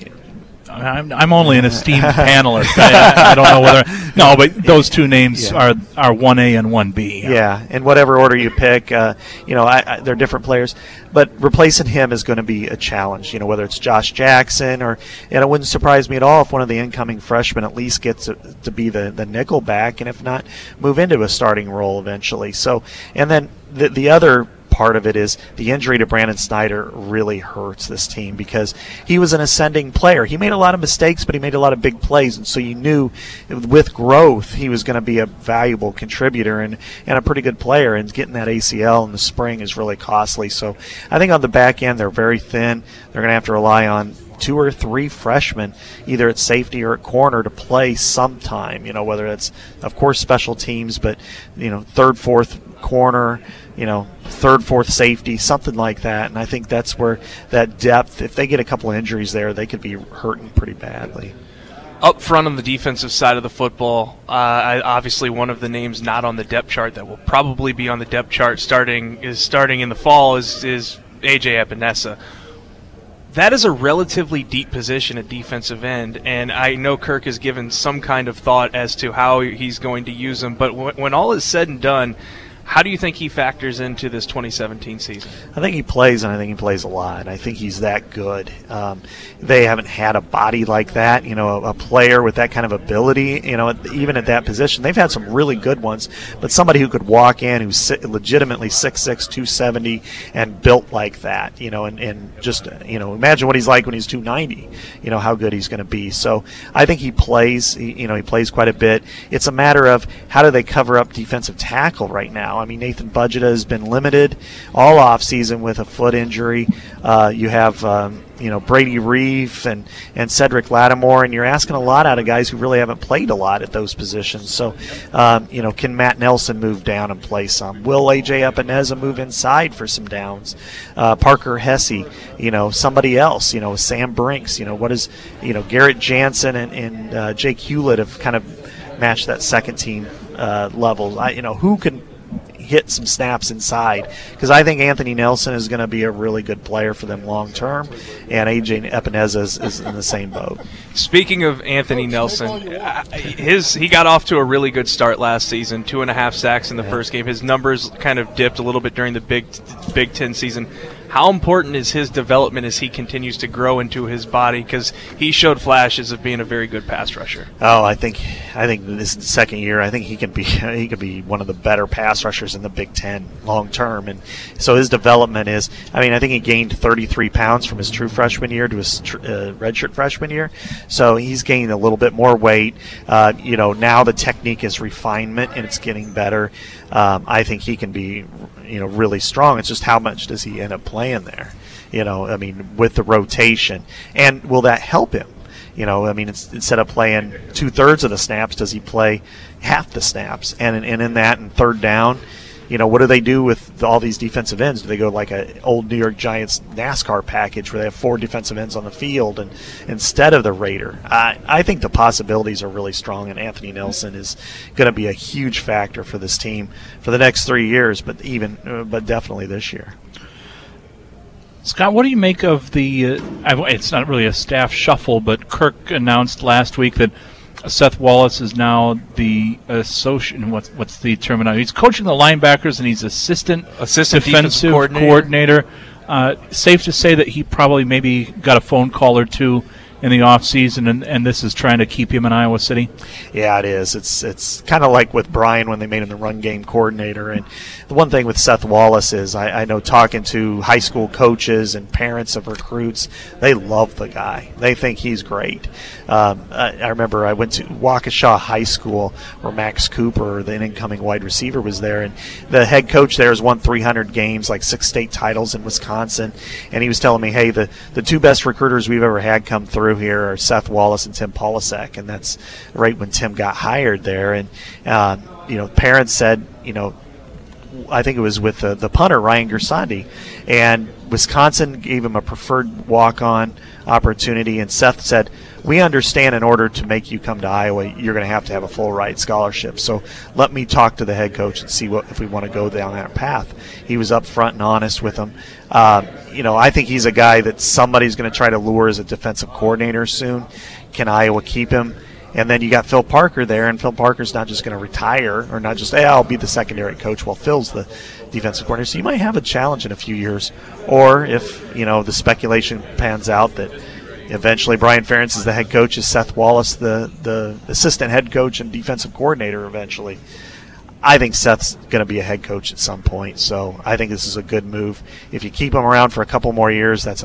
I'm only an esteemed panelist. I don't know whether but those 2 names are 1A and 1B. Yeah, in whatever order you pick, they're different players. But replacing him is going to be a challenge. Whether it's Josh Jackson and it wouldn't surprise me at all if one of the incoming freshmen at least gets to be the nickel back, and if not, move into a starting role eventually. So, and then the other part of it is the injury to Brandon Snyder really hurts this team because he was an ascending player. He made a lot of mistakes, but he made a lot of big plays, and so you knew with growth he was going to be a valuable contributor and a pretty good player, and getting that ACL in the spring is really costly. So I think on the back end they're very thin. They're going to have to rely on 2 or 3 freshmen, either at safety or at corner, to play sometime, whether it's, of course, special teams, but, 3rd, 4th corner, 3rd, 4th safety, something like that. And I think that's where that depth, if they get a couple of injuries there, they could be hurting pretty badly. Up front on the defensive side of the football, obviously one of the names not on the depth chart that will probably be on the depth chart starting in the fall is A.J. Epinesa. That is a relatively deep position at defensive end, and I know Kirk has given some kind of thought as to how he's going to use him, but when all is said and done, how do you think he factors into this 2017 season? I think he plays, and I think he plays a lot. I think he's that good. They haven't had a body like that, a player with that kind of ability, even at that position. They've had some really good ones, but somebody who could walk in who's legitimately 6'6", 270, and built like that, and just, imagine what he's like when he's 290, how good he's going to be. So I think he plays, he plays quite a bit. It's a matter of how do they cover up defensive tackle right now. now. I mean, Nathan Budgeta has been limited all offseason with a foot injury. You have Brady Reeve and Cedric Lattimore, and you're asking a lot out of guys who really haven't played a lot at those positions. So, can Matt Nelson move down and play some? Will A.J. Epineza move inside for some downs? Parker Hesse, somebody else, Sam Brinks, what is, Garrett Jansen and Jake Hewlett have kind of matched that second team level. Who can hit some snaps inside, because I think Anthony Nelson is going to be a really good player for them long term, and A.J. Epineza is in the same boat. Speaking of Anthony Nelson, he got off to a really good start last season, 2.5 sacks in the first game. His numbers kind of dipped a little bit during the Big Ten season. How important is his development as he continues to grow into his body? Because he showed flashes of being a very good pass rusher. Oh, I think this second year, I think he could be one of the better pass rushers in the Big Ten long term. And so his development is, I think he gained 33 pounds from his true freshman year to his redshirt freshman year. So he's gained a little bit more weight. Now the technique is refinement and it's getting better. I think he can be, really strong. It's just how much does he end up playing there? With the rotation, and will that help him? Instead of playing 2/3 of the snaps, does he play half the snaps? And in that, and third down, what do they do with all these defensive ends? Do they go like an old New York Giants NASCAR package where they have 4 defensive ends on the field and instead of the Raider? I think the possibilities are really strong, and Anthony Nelson is going to be a huge factor for this team for the next 3 years, but definitely this year. Scott, what do you make of the it's not really a staff shuffle, but Kirk announced last week that Seth Wallace is now the associate. What's the terminology? He's coaching the linebackers, and he's assistant defensive coordinator. Safe to say that he probably maybe got a phone call or two in the offseason, and this is trying to keep him in Iowa City? Yeah, it is. It's kind of like with Brian when they made him the run game coordinator. And the one thing with Seth Wallace is I know talking to high school coaches and parents of recruits, they love the guy. They think he's great. I remember I went to Waukesha High School where Max Cooper, the incoming wide receiver, was there. And the head coach there has won 300 games, like 6 state titles in Wisconsin. And he was telling me, hey, the 2 best recruiters we've ever had come through here are Seth Wallace and Tim Polasek, and that's right when Tim got hired there. And parents said, I think it was with the punter Ryan Gersandi, and Wisconsin gave him a preferred walk-on opportunity, and Seth said, we understand in order to make you come to Iowa, you're going to have a full ride scholarship. So let me talk to the head coach and see if we want to go down that path. He was upfront and honest with him. I think he's a guy that somebody's going to try to lure as a defensive coordinator soon. Can Iowa keep him? And then you got Phil Parker there, and Phil Parker's not just going to retire or not just, I'll be the secondary coach while Phil's the defensive coordinator. So you might have a challenge in a few years. Or if, the speculation pans out that eventually Brian Ferentz is the head coach, is Seth Wallace the assistant head coach and defensive coordinator eventually. I think Seth's going to be a head coach at some point, so I think this is a good move. If you keep him around for a couple more years, that's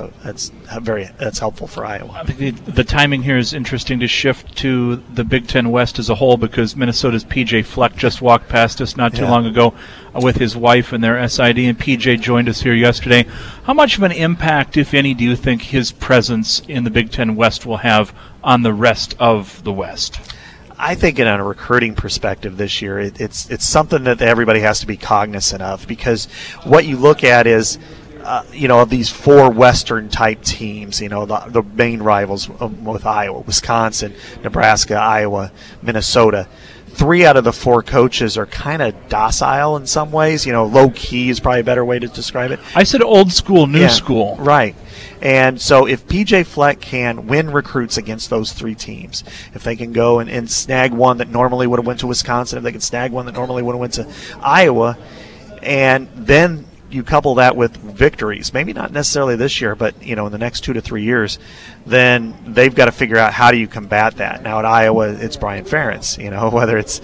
helpful for Iowa. I think the timing here is interesting to shift to the Big Ten West as a whole, because Minnesota's P.J. Fleck just walked past us not too long ago with his wife and their SID, and P.J. joined us here yesterday. How much of an impact, if any, do you think his presence in the Big Ten West will have on the rest of the West? I think in a recruiting perspective this year, it's something that everybody has to be cognizant of, because what you look at is, of these 4 Western-type teams, the main rivals with Iowa, Wisconsin, Nebraska, Iowa, Minnesota. 3 out of the 4 coaches are kind of docile in some ways. Low-key is probably a better way to describe it. I said old school, new school. Right. And so if P.J. Fleck can win recruits against those 3 teams, if they can go and snag one that normally would have went to Wisconsin, if they can snag one that normally would have went to Iowa, and then you couple that with victories, maybe not necessarily this year, but in the next 2 to 3 years, then they've got to figure out how do you combat that. Now at Iowa, it's Brian Ferentz, whether it's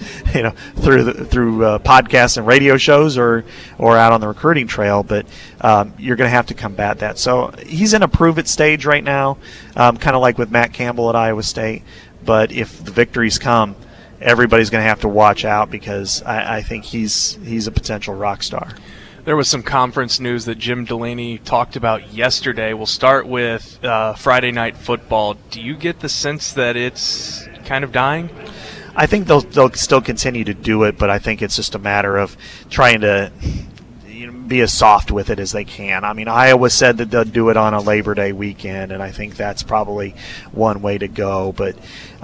through podcasts and radio shows or out on the recruiting trail, but you're going to have to combat that. So he's in a prove-it stage right now, kind of like with Matt Campbell at Iowa State. But if the victories come, everybody's going to have to watch out because I think he's a potential rock star. There was some conference news that Jim Delaney talked about yesterday. We'll start with Friday Night Football. Do you get the sense that it's kind of dying? I think they'll still continue to do it, but I think it's just a matter of trying to be as soft with it as they can. I mean, Iowa said that they'll do it on a Labor Day weekend, and I think that's probably one way to go. But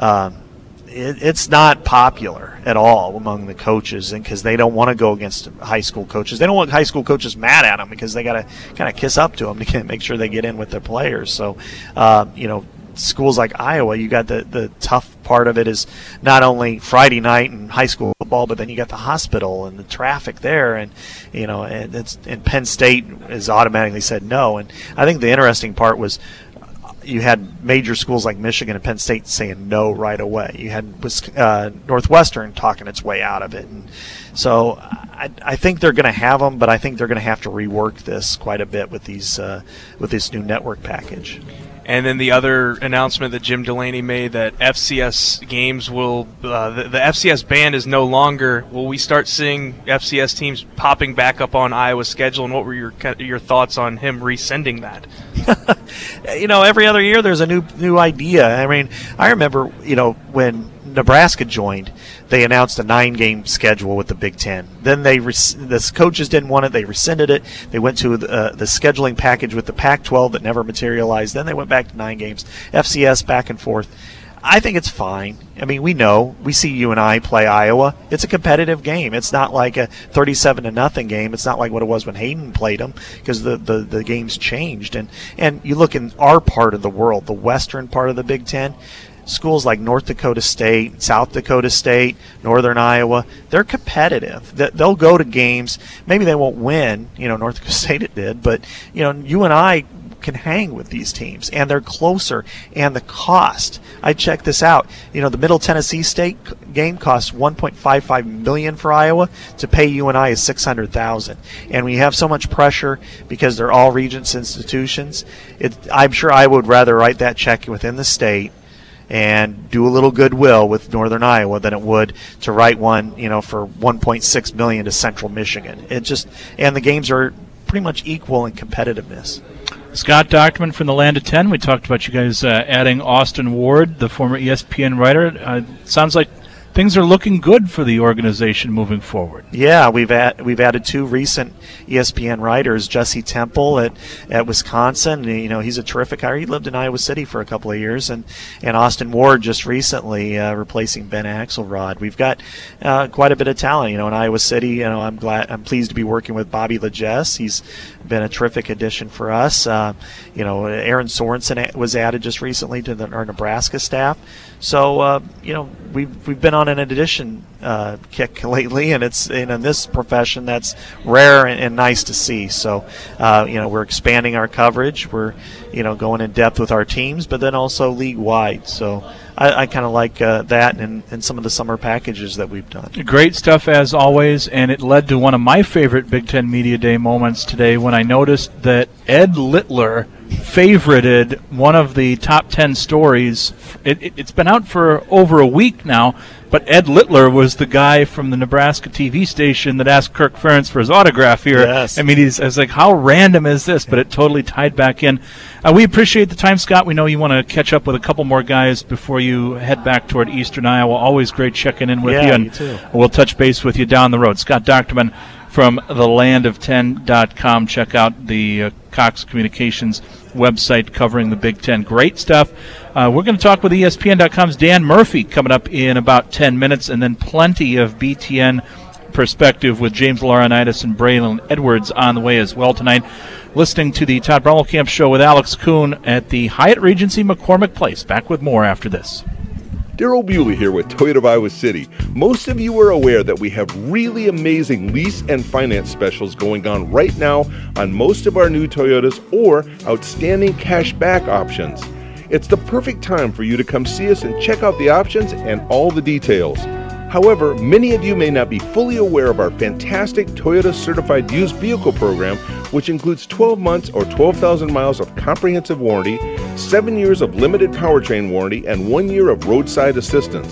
it's not popular at all among the coaches, and because they don't want to go against high school coaches. They don't want high school coaches mad at them because they got to kind of kiss up to them to make sure they get in with their players. So, schools like Iowa, you got the tough part of it is not only Friday night and high school football, but then you got the hospital and the traffic there, and and Penn State has automatically said no. And I think the interesting part was you had major schools like Michigan and Penn State saying no right away. You had Northwestern talking its way out of it. And so I think they're going to have them, but I think they're going to have to rework this quite a bit with this new network package. And then the other announcement that Jim Delaney made that FCS games will the FCS ban is no longer. Will we start seeing FCS teams popping back up on Iowa's schedule? And what were your thoughts on him rescinding that? Every other year there's a new idea. I mean, I remember when Nebraska joined, they announced a 9-game schedule with the Big Ten. Then the coaches didn't want it. They rescinded it. They went to the scheduling package with the Pac-12 that never materialized. Then they went back to 9 games. FCS back and forth. I think it's fine. I mean, we see UNI play Iowa. It's a competitive game. It's not like a 37-0 game. It's not like what it was when Hayden played them because the game's changed. And you look in our part of the world, the western part of the Big Ten, schools like North Dakota State, South Dakota State, Northern Iowa, they're competitive. They'll go to games. Maybe they won't win. North Dakota State it did, but UNI can hang with these teams, and they're closer. And the cost, I checked this out. The Middle Tennessee State game costs $1.55 million for Iowa. To pay UNI is $600,000. And we have so much pressure because they're all Regents institutions. I'm sure I would rather write that check within the state and do a little goodwill with Northern Iowa than it would to write one, for $1.6 million to Central Michigan. And the games are pretty much equal in competitiveness. Scott Dochterman from the Land of 10. We talked about you guys adding Austin Ward, the former ESPN writer. Sounds like things are looking good for the organization moving forward. Yeah, we've added 2 recent ESPN writers, Jesse Temple at Wisconsin. He's a terrific hire. He lived in Iowa City for a couple of years, and Austin Ward just recently replacing Ben Axelrod. We've got quite a bit of talent. In Iowa City, I'm pleased to be working with Bobby Legesse. He's been a terrific addition for us. Aaron Sorensen was added just recently to our Nebraska staff. So we've been on an addition kick lately, and it's in this profession that's rare and nice to see. So we're expanding our coverage. We're going in depth with our teams, but then also league wide. So I kind of like that and some of the summer packages that we've done. Great stuff as always, and it led to one of my favorite Big Ten Media Day moments today when I noticed that Ed Littler favorited one of the top 10 stories. It's been out for over a week now, but Ed Littler was the guy from the Nebraska TV station that asked Kirk Ferentz for his autograph here. Yes. I mean, I was like, how random is this? But it totally tied back in. We appreciate the time, Scott. We know you want to catch up with a couple more guys before you head back toward Eastern Iowa. Always great checking in with you. And you too. We'll touch base with you down the road. Scott Dochterman from thelandof10.com. Check out the Cox Communications website covering the Big Ten. Great stuff. We're going to talk with ESPN.com's Dan Murphy coming up in about 10 minutes, and then plenty of BTN perspective with James Laurinaitis and Braylon Edwards on the way as well tonight. Listening to the Todd Brommelkamp Show with Alex Kuhn at the Hyatt Regency McCormick Place. Back with more after this. Daryl Bewley here with Toyota of Iowa City. Most of you are aware that we have really amazing lease and finance specials going on right now on most of our new Toyotas or outstanding cash back options. It's the perfect time for you to come see us and check out the options and all the details. However, many of you may not be fully aware of our fantastic Toyota Certified Used Vehicle Program, which includes 12 months or 12,000 miles of comprehensive warranty, 7 years of limited powertrain warranty, and 1 year of roadside assistance.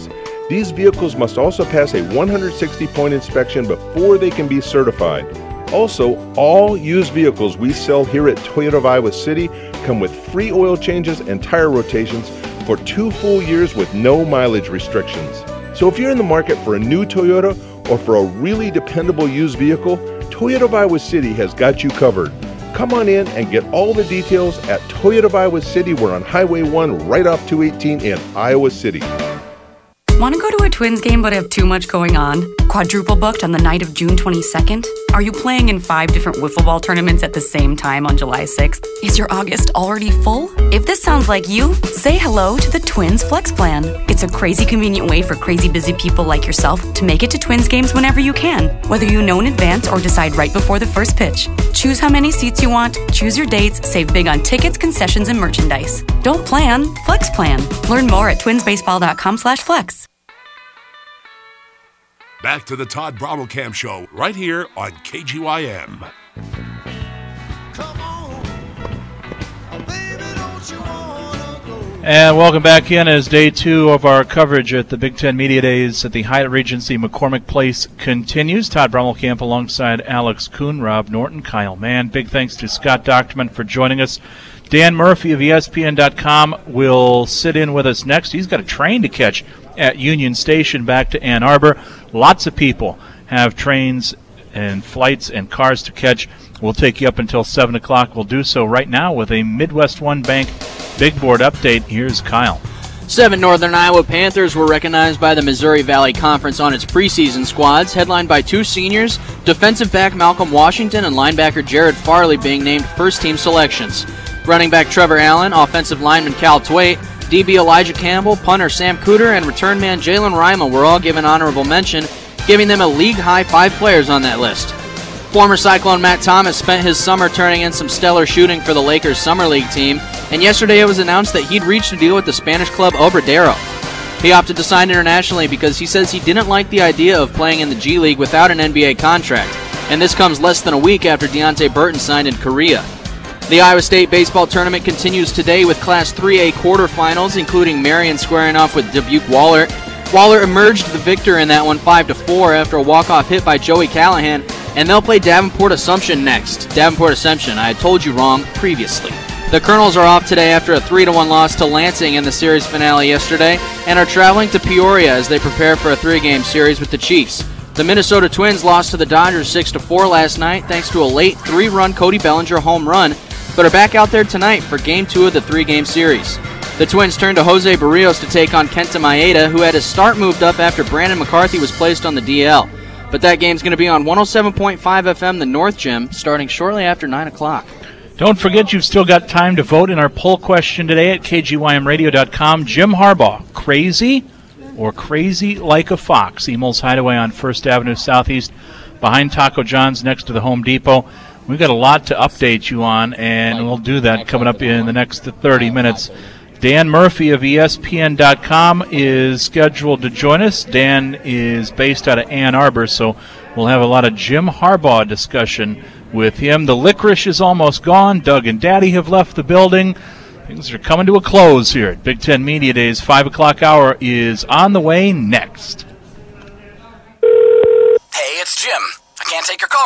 These vehicles must also pass a 160-point inspection before they can be certified. Also, all used vehicles we sell here at Toyota of Iowa City come with free oil changes and tire rotations for 2 full years with no mileage restrictions. So if you're in the market for a new Toyota or for a really dependable used vehicle, Toyota of Iowa City has got you covered. Come on in and get all the details at Toyota of Iowa City. We're on Highway 1 right off 218 in Iowa City. Want to go to a Twins game but have too much going on? Quadruple booked on the night of June 22nd? Are you playing in 5 different wiffle ball tournaments at the same time on July 6th? Is your August already full? If this sounds like you, say hello to the Twins Flex Plan. It's a crazy convenient way for crazy busy people like yourself to make it to Twins games whenever you can, whether you know in advance or decide right before the first pitch. Choose how many seats you want, choose your dates, save big on tickets, concessions, and merchandise. Don't plan, Flex Plan. Learn more at twinsbaseball.com/flex. Back to the Todd Brommelkamp Show right here on KGYM. And welcome back in as day 2 of our coverage at the Big Ten Media Days at the Hyatt Regency McCormick Place continues. Todd Brommelkamp alongside Alex Kuhn, Rob Norton, Kyle Mann. Big thanks to Scott Dochterman for joining us. Dan Murphy of ESPN.com will sit in with us next. He's got a train to catch at Union Station back to Ann Arbor. Lots of people have trains and flights and cars to catch. We'll take you up until 7 o'clock. We'll do so right now with a Midwest One Bank Big Board update. Here's Kyle. 7 Northern Iowa Panthers were recognized by the Missouri Valley Conference on its preseason squads, headlined by 2 seniors, defensive back Malcolm Washington and linebacker Jared Farley being named first-team selections. Running back Trevor Allen, offensive lineman Cal Twait, DB Elijah Campbell, punter Sam Cooter, and return man Jalen Rima were all given honorable mention, giving them a league-high 5 players on that list. Former Cyclone Matt Thomas spent his summer turning in some stellar shooting for the Lakers Summer League team, and yesterday it was announced that he'd reached a deal with the Spanish club Obradero. He opted to sign internationally because he says he didn't like the idea of playing in the G League without an NBA contract, and this comes less than a week after Deontay Burton signed in Korea. The Iowa State baseball tournament continues today with Class 3A quarterfinals, including Marion squaring off with Dubuque Wahlert. Wahlert emerged the victor in that one 5-4 after a walk-off hit by Joey Callahan, and they'll play Davenport Assumption next. Davenport Assumption, I had told you wrong previously. The Colonels are off today after a 3-1 loss to Lansing in the series finale yesterday, and are traveling to Peoria as they prepare for a 3-game series with the Chiefs. The Minnesota Twins lost to the Dodgers 6-4 last night thanks to a late 3-run Cody Bellinger home run, but are back out there tonight for Game 2 of the 3-game series. The Twins turn to Jose Barrios to take on Kenta Maeda, who had his start moved up after Brandon McCarthy was placed on the DL. But that game's going to be on 107.5 FM, the North Gym, starting shortly after 9 o'clock. Don't forget you've still got time to vote in our poll question today at KGYMradio.com. Jim Harbaugh, crazy or crazy like a fox? Emil's Hideaway on 1st Avenue Southeast behind Taco John's next to the Home Depot. We've got a lot to update you on, and we'll do that coming up in the next 30 minutes. Dan Murphy of ESPN.com is scheduled to join us. Dan is based out of Ann Arbor, so we'll have a lot of Jim Harbaugh discussion with him. The licorice is almost gone. Doug and Daddy have left the building. Things are coming to a close here at Big Ten Media Days. 5 o'clock hour is on the way next. Hey, it's Jim. I can't take your call.